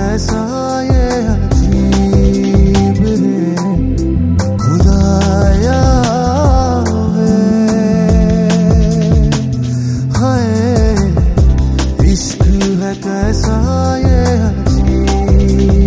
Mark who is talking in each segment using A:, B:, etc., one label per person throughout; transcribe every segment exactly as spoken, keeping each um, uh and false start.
A: कैसा ये अजीब है खुदाया वे, हाय इश्क है कैसा ये अजीब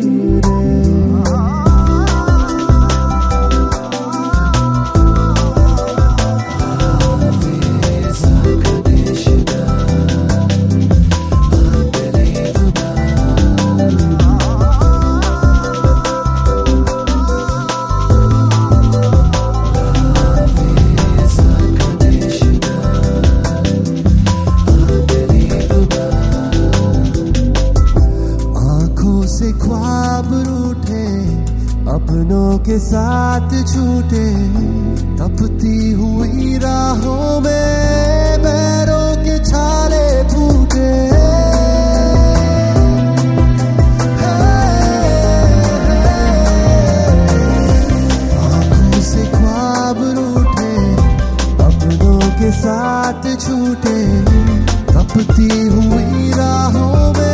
A: से ख्वाब रूठे अपनों के साथ छूटे, तपती हुई राहों में पैरों के छाले फूटे। आंखों से ख्वाब रूठे अपनों के साथ छूटे, तपती हुई राहों में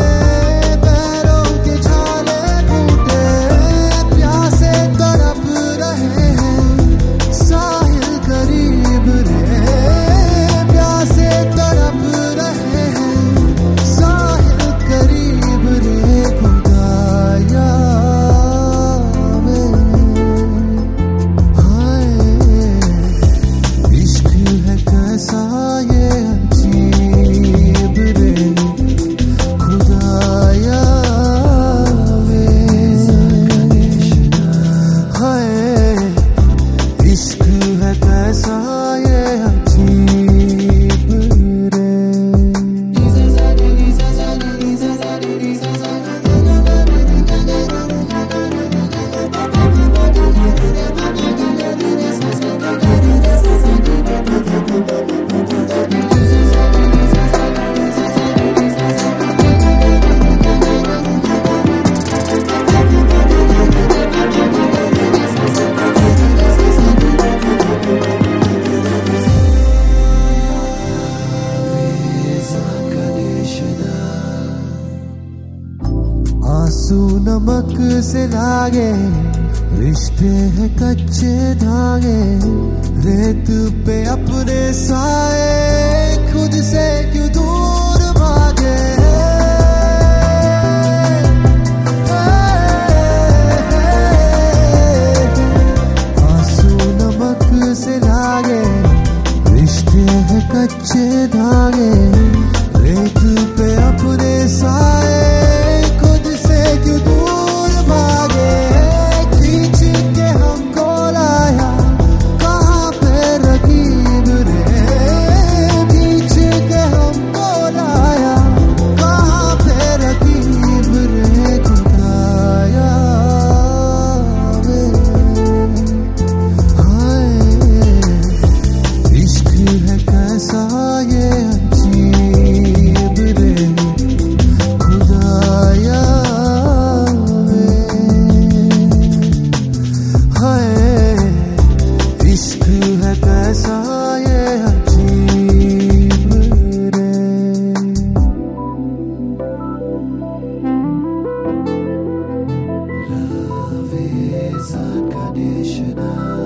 A: आंसू नमक से लागे, रिश्ते हैं कच्चे धागे, रेत पे अपने साए खुद से क्यों दूर भागे। आंसू नमक से लागे, रिश्ते हैं कच्चे धागे, रेत पे अपने साए क्यों दूर भागे। खींच के हमको लाया कहाँ पे रकीब रे, खींच के हमको लाया कहाँ पे रकीब रे खुदाया वे, हाय इश्क है कैसा ये अजीब रे खुदाया। इश्क है कैसा ये अजीब रे। Love is unconditional.